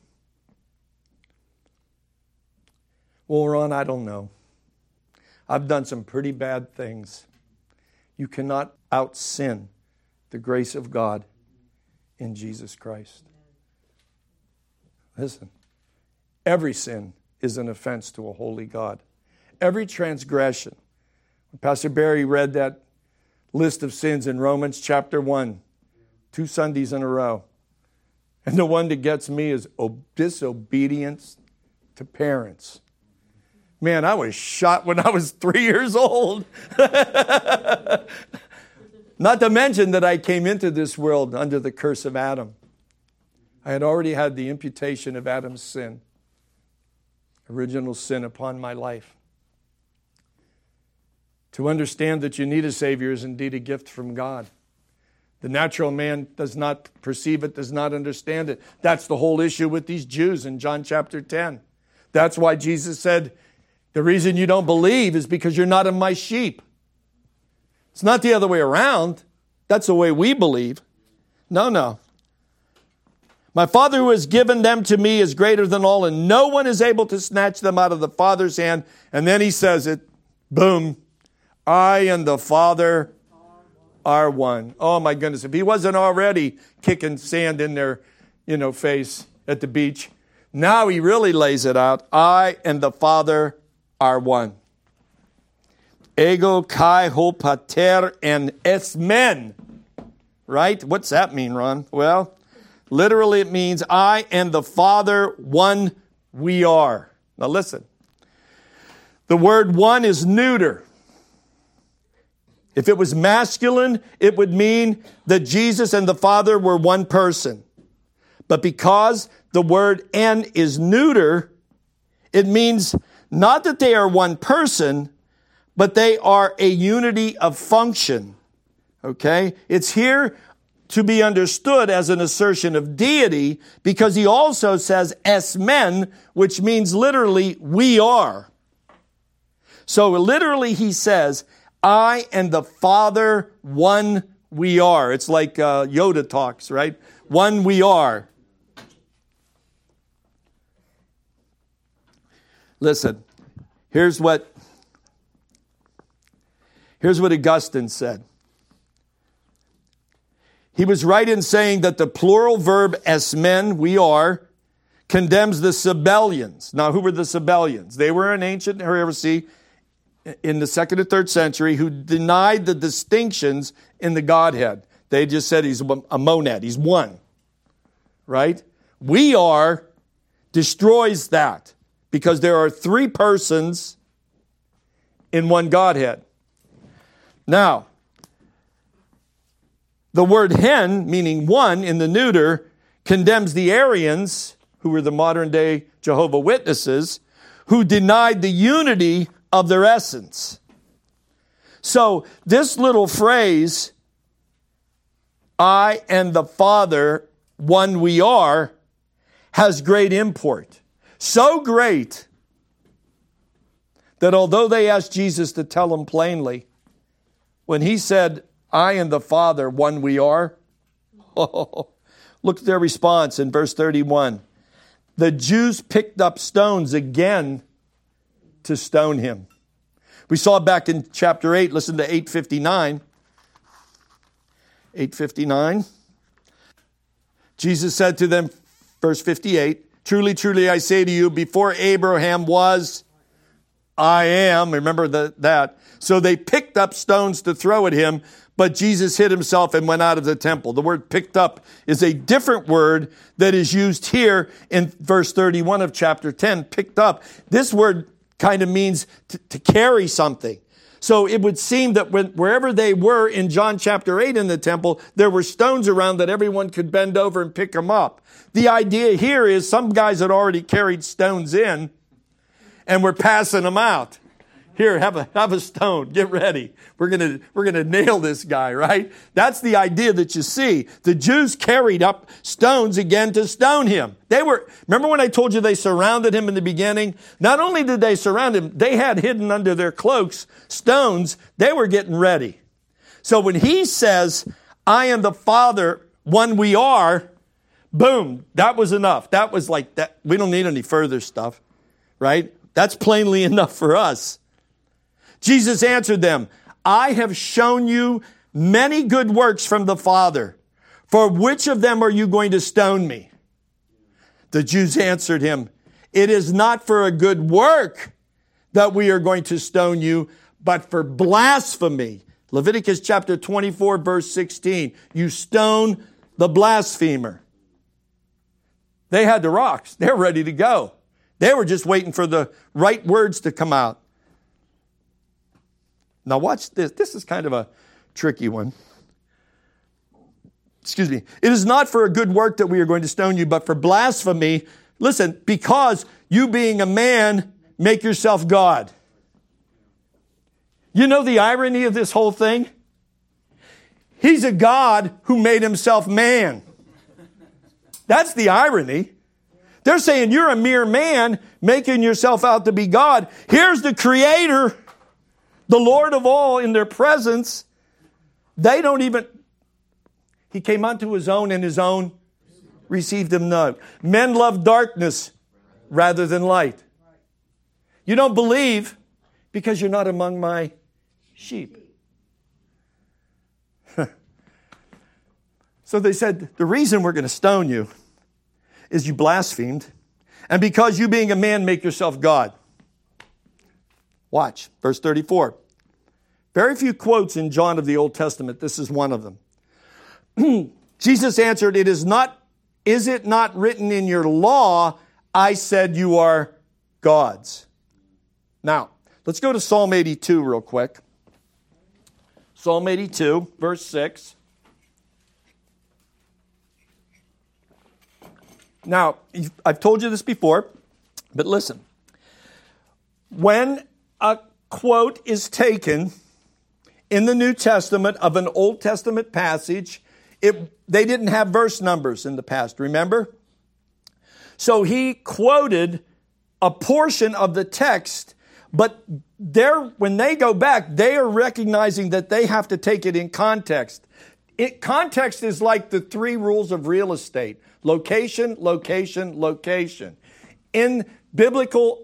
Well, Ron, I don't know. I've done some pretty bad things. You cannot out-sin the grace of God in Jesus Christ. Listen, every sin is an offense to a holy God. Every transgression. When Pastor Barry read that list of sins in Romans chapter one, two Sundays in a row, and the one that gets me is disobedience to parents. Man, I was shot when I was three years old. Not to mention that I came into this world under the curse of Adam. I had already had the imputation of Adam's sin, original sin upon my life. To understand that you need a Savior is indeed a gift from God. The natural man does not perceive it, does not understand it. That's the whole issue with these Jews in John chapter ten. That's why Jesus said, the reason you don't believe is because you're not of my sheep. It's not the other way around. That's the way we believe. No, no. My Father who has given them to me is greater than all, and no one is able to snatch them out of the Father's hand. And then he says it, boom, I and the Father are one. Oh my goodness, if he wasn't already kicking sand in their, you know, face at the beach, now he really lays it out. I and the Father are one. Ego kai ho pater en esmen. Right? What's that mean, Ron? Well, literally it means I and the Father, one we are. Now listen. The word one is neuter. If it was masculine, it would mean that Jesus and the Father were one person. But because the word en is neuter, it means not that they are one person, but they are a unity of function. Okay? It's here to be understood as an assertion of deity, because he also says es men, which means literally we are. So literally he says, I and the Father, one we are. It's like uh, Yoda talks, right? One we are. Listen, here's what, here's what Augustine said. He was right in saying that the plural verb es men, we are, condemns the Sabellians. Now, who were the Sabellians? They were an ancient heresy in the second and third century who denied the distinctions in the Godhead. They just said he's a monad, he's one, right? We are destroys that because there are three persons in one Godhead. Now, the word hen, meaning one in the neuter, condemns the Arians, who were the modern day Jehovah's Witnesses, who denied the unity of their essence. So this little phrase, I and the Father, one we are, has great import. So great that although they asked Jesus to tell them plainly, when he said, I and the Father, one we are, oh, look at their response in verse thirty-one. The Jews picked up stones again to stone him. We saw back in chapter eight, listen to eight fifty-nine. eight fifty-nine. Jesus said to them, verse fifty-eight, truly, truly, I say to you, before Abraham was, I am. Remember the, that. So they picked up stones to throw at him, but Jesus hid himself and went out of the temple. The word picked up is a different word that is used here in verse thirty-one of chapter ten. Picked up. This word kind of means to, to carry something. So it would seem that when, wherever they were in John chapter eight in the temple, there were stones around that everyone could bend over and pick them up. The idea here is some guys had already carried stones in and were passing them out. Here, have a have a stone. Get ready. We're gonna we're gonna nail this guy, right? That's the idea that you see. The Jews carried up stones again to stone him. They were, remember when I told you they surrounded him in the beginning? Not only did they surround him, they had hidden under their cloaks stones. They were getting ready. So when he says, I and the Father, one we are, boom, that was enough. That was like that. We don't need any further stuff, right? That's plainly enough for us. Jesus answered them, I have shown you many good works from the Father. For which of them are you going to stone me? The Jews answered him, it is not for a good work that we are going to stone you, but for blasphemy. Leviticus chapter twenty-four, verse sixteen. You stone the blasphemer. They had the rocks. They're ready to go. They were just waiting for the right words to come out. Now watch this. This is kind of a tricky one. Excuse me. It is not for a good work that we are going to stone you, but for blasphemy. Listen, because you being a man, make yourself God. You know the irony of this whole thing? He's a God who made himself man. That's the irony. They're saying you're a mere man making yourself out to be God. Here's the Creator, the Lord of all in their presence. They don't even, he came unto his own and his own received him not. Men love darkness rather than light. You don't believe because you're not among my sheep. So they said, the reason we're going to stone you is you blasphemed, and because you being a man make yourself God. Watch, verse thirty-four. Very few quotes in John of the Old Testament. This is one of them. Jesus answered, it is not, is it not written in your law, I said you are gods? Now, let's go to Psalm eighty-two real quick. Psalm eighty-two, verse six. Now, I've told you this before, but listen. When a quote is taken in the New Testament of an Old Testament passage. It, they didn't have verse numbers in the past, remember? So he quoted a portion of the text, but they're, when they go back, they are recognizing that they have to take it in context. It, context is like the three rules of real estate. Location, location, location. In biblical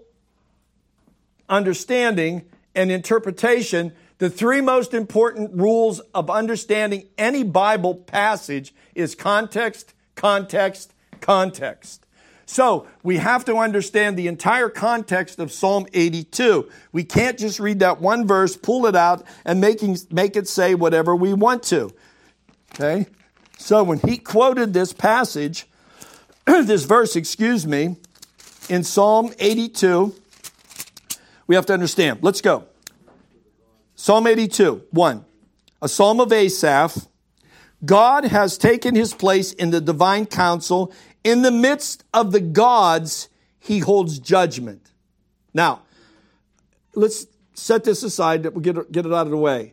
understanding and interpretation, the three most important rules of understanding any Bible passage is context, context, context. So we have to understand the entire context of Psalm eighty-two. We can't just read that one verse, pull it out, and making, make it say whatever we want to. Okay? So when he quoted this passage, this verse, excuse me, in Psalm eighty-two, we have to understand. Let's go. Psalm eighty-two, one. A psalm of Asaph. God has taken his place in the divine council. In the midst of the gods, he holds judgment. Now, let's set this aside. We'll get it, get it out of the way.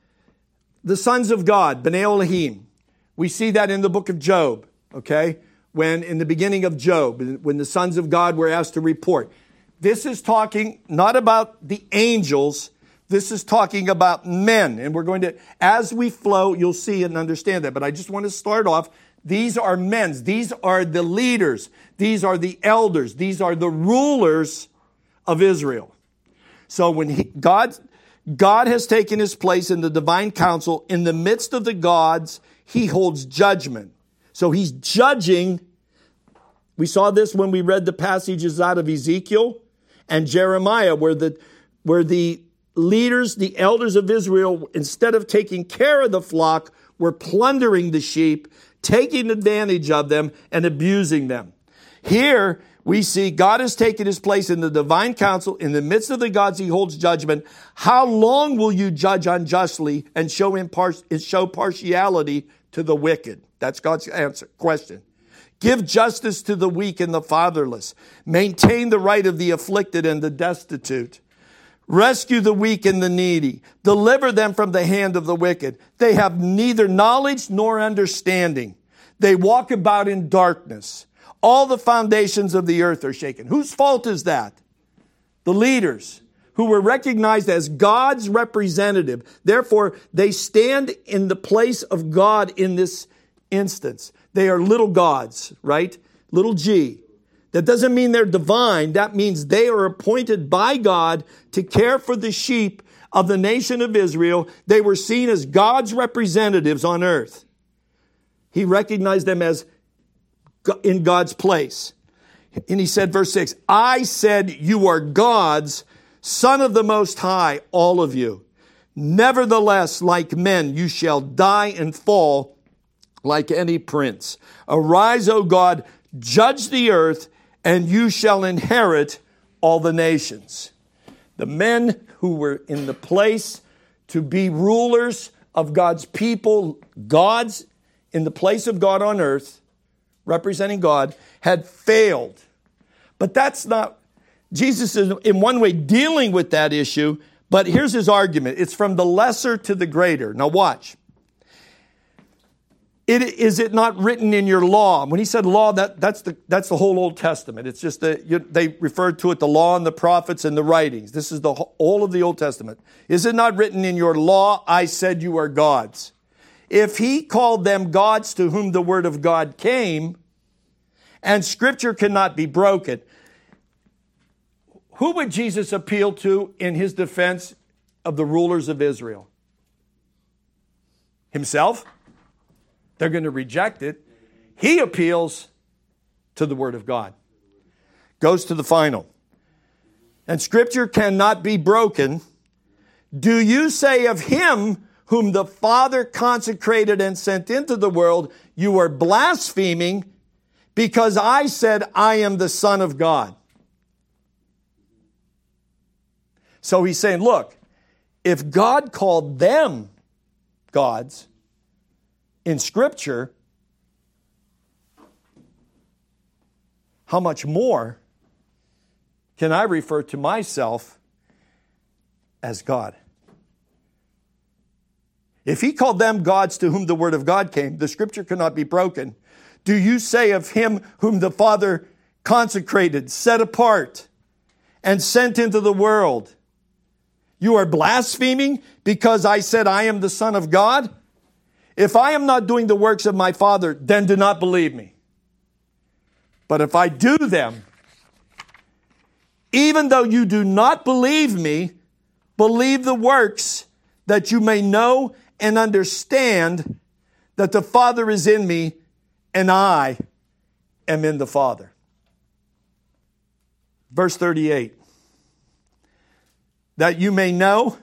The sons of God, B'nai Elohim. We see that in the book of Job, okay? When in the beginning of Job, when the sons of God were asked to report. This is talking not about the angels. This is talking about men. And we're going to, as we flow, you'll see and understand that. But I just want to start off. These are men. These are the leaders. These are the elders. These are the rulers of Israel. So when he, God, God has taken his place in the divine council, in the midst of the gods, he holds judgment. So he's judging. We saw this when we read the passages out of Ezekiel and Jeremiah, where the, where the leaders, the elders of Israel, instead of taking care of the flock, were plundering the sheep, taking advantage of them and abusing them. Here we see God has taken his place in the divine council. In the midst of the gods, he holds judgment. How long will you judge unjustly and show impar- show partiality to the wicked? That's God's answer, question. Give justice to the weak and the fatherless. Maintain the right of the afflicted and the destitute. Rescue the weak and the needy. Deliver them from the hand of the wicked. They have neither knowledge nor understanding. They walk about in darkness. All the foundations of the earth are shaken. Whose fault is that? The leaders, who were recognized as God's representative. Therefore, they stand in the place of God in this instance. They are little gods, right? Little g. That doesn't mean they're divine. That means they are appointed by God to care for the sheep of the nation of Israel. They were seen as God's representatives on earth. He recognized them as in God's place. And he said, verse six, I said, you are gods, Son of the Most High, all of you. Nevertheless, like men, you shall die and fall like any prince. Arise, O God, judge the earth, and you shall inherit all the nations. The men who were in the place to be rulers of God's people, gods in the place of God on earth, representing God, had failed. But that's not, Jesus is in one way dealing with that issue, but here's his argument. It's from the lesser to the greater. Now watch. It, is it not written in your law? When he said law, that, that's, the, that's the whole Old Testament. It's just that you, they referred to it, the law and the prophets and the writings. This is the all of the Old Testament. Is it not written in your law, I said you are gods? If he called them gods to whom the word of God came, and scripture cannot be broken, who would Jesus appeal to in his defense of the rulers of Israel? Himself? They're going to reject it. He appeals to the Word of God. Goes to the final. And Scripture cannot be broken. Do you say of him whom the Father consecrated and sent into the world, you are blaspheming because I said I am the Son of God? So he's saying, look, if God called them gods in Scripture, how much more can I refer to myself as God. If he called them gods to whom the word of God came, the scripture cannot be broken. Do you say of him whom the Father consecrated, set apart, and sent into the world, you are blaspheming because I said I am the Son of God? If I am not doing the works of my Father, then do not believe me. But if I do them, even though you do not believe me, believe the works, that you may know and understand that the Father is in me and I am in the Father. Verse thirty-eight. That you may know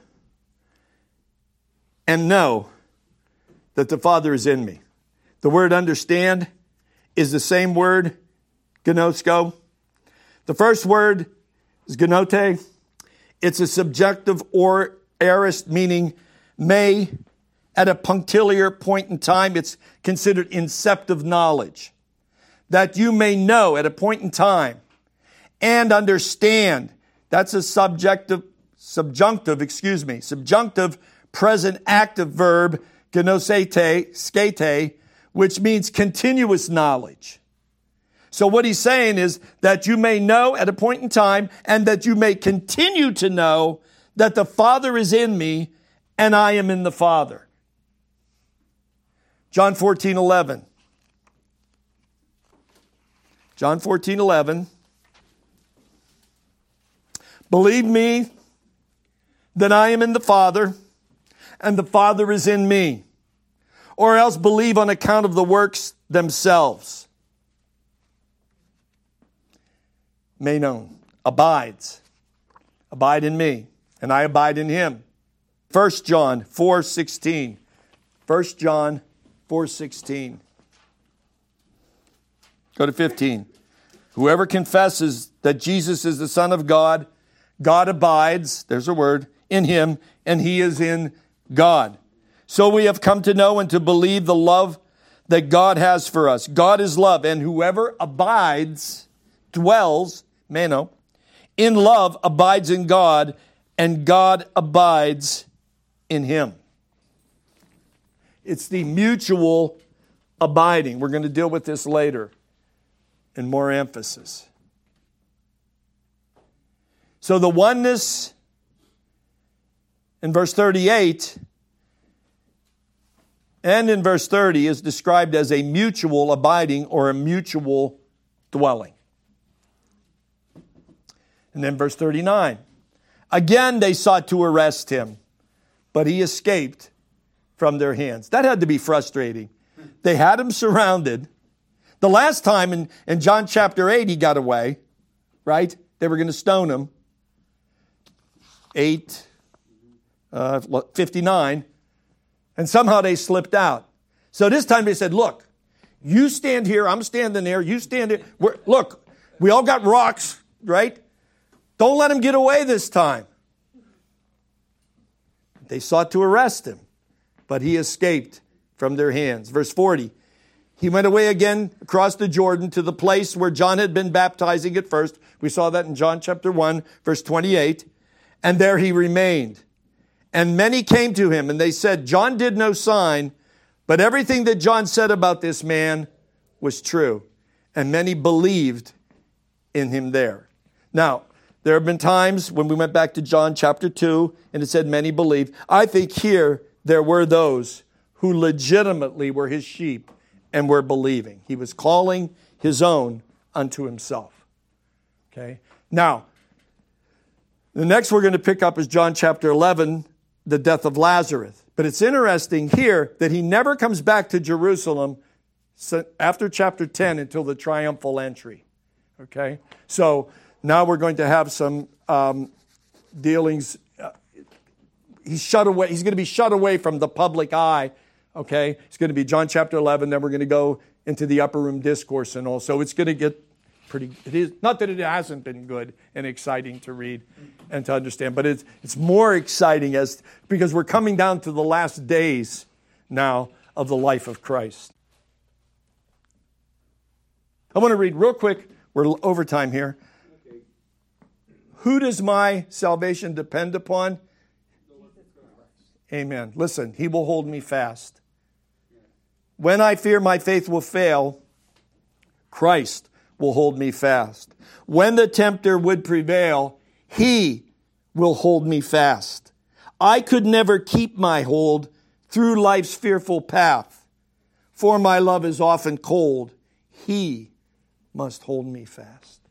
and know that the Father is in me. The word understand is the same word, gnosko. The first word is gnote. It's a subjunctive or aorist, meaning may. At a punctiliar point in time, it's considered inceptive knowledge. That you may know at a point in time and understand. That's a subjective, subjunctive, excuse me, subjunctive present active verb, gnosete, skete, which means continuous knowledge. So what he's saying is that you may know at a point in time and that you may continue to know that the Father is in me and I am in the Father. John fourteen eleven. John fourteen eleven. Believe me that I am in the Father and the Father is in me. Or else believe on account of the works themselves. Menon, abides. Abide in me and I abide in him. First John four sixteen. First John four sixteen. Go to fifteen. Whoever confesses that Jesus is the Son of God, God abides, there's a word, in him, and he is in God. So we have come to know and to believe the love that God has for us. God is love, and whoever abides, dwells, meno, in love abides in God, and God abides in him. It's the mutual abiding. We're going to deal with this later in more emphasis. So the oneness in verse thirty-eight and in verse thirty is described as a mutual abiding or a mutual dwelling. And then verse thirty-nine. Again they sought to arrest him, but he escaped from their hands. That had to be frustrating. They had him surrounded. The last time in, in John chapter eight, he got away, right? They were going to stone him. eight, uh, fifty-nine. And somehow they slipped out. So this time they said, look, you stand here, I'm standing there, you stand there. We're, look, we all got rocks, right? Don't let him get away this time. They sought to arrest him, but he escaped from their hands. Verse forty, he went away again across the Jordan to the place where John had been baptizing at first. We saw that in John chapter one, verse twenty-eight. And there he remained. And many came to him, and they said, John did no sign, but everything that John said about this man was true. And many believed in him there. Now, there have been times when we went back to John chapter two, and it said many believed. I think here there were those who legitimately were his sheep and were believing. He was calling his own unto himself. Okay? Now, the next we're going to pick up is John chapter eleven, the death of Lazarus. But it's interesting here that he never comes back to Jerusalem after chapter ten until the triumphal entry. Okay? So now we're going to have some um, dealings. Uh, he's shut away. He's going to be shut away from the public eye. Okay? It's going to be John chapter eleven. Then we're going to go into the upper room discourse and all. So it's going to get pretty, it is, not that it hasn't been good and exciting to read and to understand, but it's it's more exciting as because we're coming down to the last days now of the life of Christ. I want to read real quick. We're over time here. Who does my salvation depend upon? Amen. Listen, he will hold me fast. When I fear my faith will fail, Christ will hold me fast. When the tempter would prevail, he will hold me fast. I could never keep my hold through life's fearful path, for my love is often cold. He must hold me fast.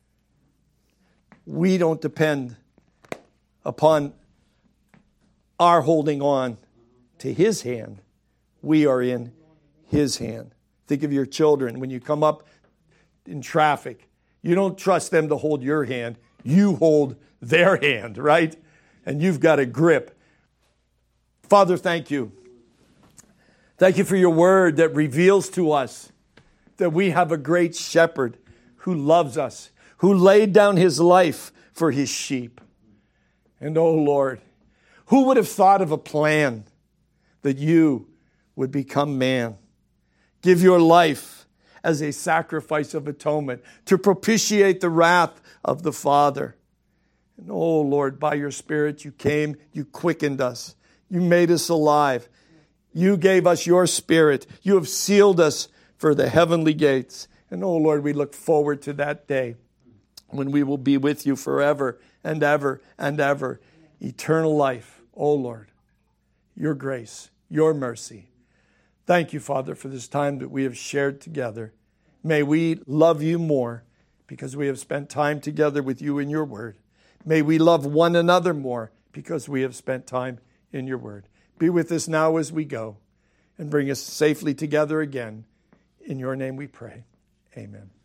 We don't depend upon our holding on to his hand. We are in his hand. Think of your children. When you come up in traffic, you don't trust them to hold your hand. You hold their hand, right? And you've got a grip. Father, thank you. Thank you for your word that reveals to us that we have a great shepherd who loves us, who laid down his life for his sheep. And oh Lord, who would have thought of a plan that you would become man, give your life as a sacrifice of atonement to propitiate the wrath of the Father. And oh Lord, by your Spirit you came, you quickened us, you made us alive. You gave us your Spirit. You have sealed us for the heavenly gates. And oh Lord, we look forward to that day when we will be with you forever and ever and ever. Eternal life. Oh Lord, your grace, your mercy. Thank you, Father, for this time that we have shared together. May we love you more because we have spent time together with you in your word. May we love one another more because we have spent time in your word. Be with us now as we go and bring us safely together again. In your name we pray. Amen.